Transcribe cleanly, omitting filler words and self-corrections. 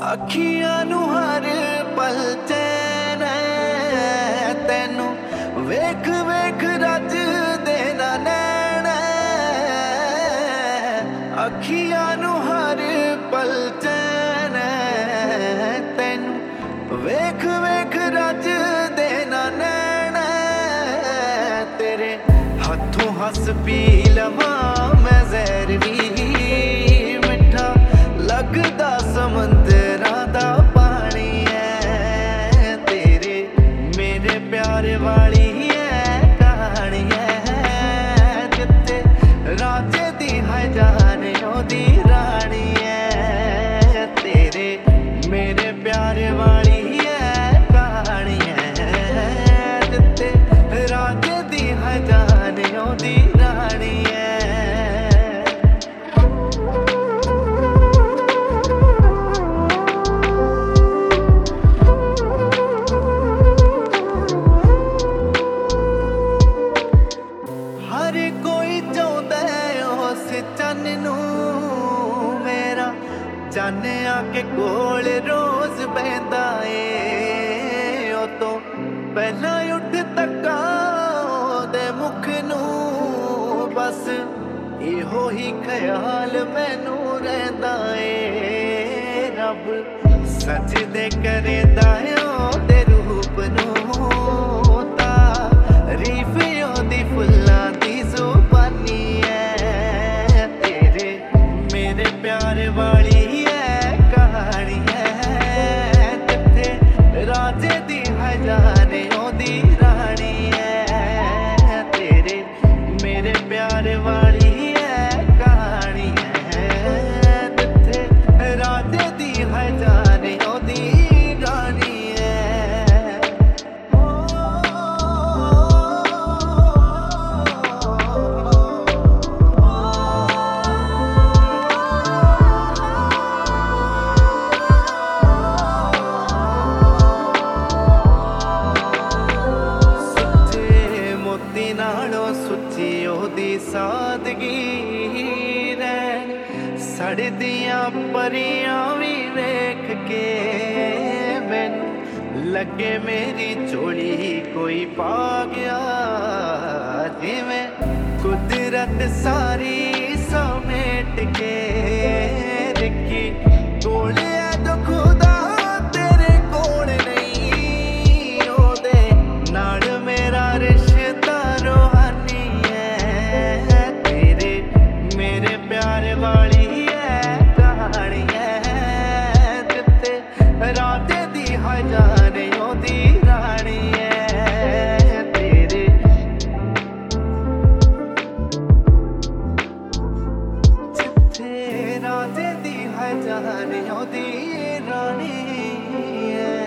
ਅੱਖੀਆਂ ਨੂੰ ਹਰ ਪਲ ਚੈਨ ਹੈ, ਤੈਨੂੰ ਵੇਖ ਵੇਖ ਰੱਜਦੇ ਨਾ ਨੈਣ। ਅੱਖੀਆਂ ਨੂੰ ਹਰ ਪਲ ਚੈਨ ਹੈ, ਤੈਨੂੰ ਵੇਖ ਵੇਖ ਰੱਜਦੇ ਨਾ ਨੈਣ। ਤੇਰੇ ਹੱਥੋਂ ਹੱਸ ਪੀ ਲਵਾਂ ਮੈਂ ਜ਼ਹਿਰ ਵੀ, ਮਿੱਠਾ ਲੱਗਦਾ ਸਮੁੰਦਰਾਂ ਦਾ ਪਾਣੀ ਹੈ। ਤੇਰੇ ਮੇਰੇ ਪਿਆਰ ਵਾਲੀ ਹੈ ਕਹਾਣੀ ਹੈ, ਜਿੱਥੇ ਰਾਜੇ ਦੀ ਹੈ ਜਾਨ ਉਹਦੀ ਰਾਣੀ ਹੈ। ਤੇਰੇ ਮੇਰੇ ਪਿਆਰ ਵਾਲੀ ਹੈ ਕਹਾਣੀ ਹੈ, ਜਿੱਥੇ ਰਾਜੇ ਦੀ ਹੈ ਜਾਨ ਉਹਦੀ ਰਾਣੀ ਹੈ। ਹਰ ਕੋਈ ਚਾਹੁੰਦਾ ਉਸ ਚੰਨ ਨੂੰ, ਮੇਰਾ ਚੰਨ ਆ ਕੇ ਕੋਲ ਰੋਜ਼ ਬਹਿੰਦਾ ਏ। ਉਹ ਤੋਂ ਪਹਿਲਾਂ ਉੱਠ ਤੱਕਾਂ ਉਹਦੇ ਮੁਖ ਨੂੰ, ਬਸ ਇਹੋ ਹੀ ਖਿਆਲ ਮੈਨੂੰ ਰਹਿੰਦਾ ਏ। ਰੱਬ ਸਜਦੇ ਕਰਦਾ ਉਹਦੇ ਰੂਪ ਨੂੰ, ਤਾਰੀਫ ਉਹਦੀ ਫੁੱਲਾਂ ਦੀ ਜ਼ੁਬਾਨੀ ਹੈ। ਤੇਰੇ ਮੇਰੇ ਪਿਆਰ ਵਾਲੀ ਹੈ ਕਹਾਣੀ ਹੈ, ਜਿੱਥੇ ਰਾਜੇ ਦੀ ਹੈ ਜਾਨ ਉਹਦੀ ਰਾਣੀ ਹੈ। ਤੇਰੇ ਮੇਰੇ ਪਿਆਰ ਵਾਲੀ ਹੈ ਕਹਾਣੀ ਹੈ, ਜਿੱਥੇ ਰਾਜੇ ਦੀ ਹੈ ਜਾਨ ਉਹਦੀ ਰਾਣੀ ਹੈ। ਸੁੱਚੇ ਮੋਤੀ ਨਾਲੋਂ ਸੁੱਚੀ ਉਹਦੀ ਸਾਦਗੀ ਰਹਿ, ਸੜਦੀਆਂ ਪਰੀਆਂ ਵੀ ਵੇਖ ਕੇ ਮੈਨੂੰ ਲੱਗੇ ਮੇਰੀ ਝੋਲੀ ਕੋਈ ਪਾ ਗਿਆ। ਜਿਵੇਂ ਕੁਦਰਤ ਸਾਰੀ ਸਮੇਟ ਕੇ ਰੱਖੀ ਕੋਲ ਹੈ ਜੋ ਖੁਦਾ ਤੇਰੇ ਕੋਲ ਨਹੀਂ। ਉਹਦੇ ਨਾਲ ਮੇਰਾ ਰਿਸ਼ਤਾ ਰੂਹਾਨੀ ਹੈ। ਤੇਰੇ ਮੇਰੇ ਪਿਆਰ ਵਾਲੀ ਹੈ ਕਹਾਣੀ ਹੈ, ਜਿੱਥੇ ਰਾਜੇ ਦੀ ਹੈ ਜਾਨ ਉਹਦੀ ਰਾਣੀ ਹੈ। ਤੇਰੇ ਜਿੱਥੇ ਰਾਜੇ ਦੀ ਹੈ ਜਾਨ ਉਹਦੀ ਰਾਣੀ ਹੈ।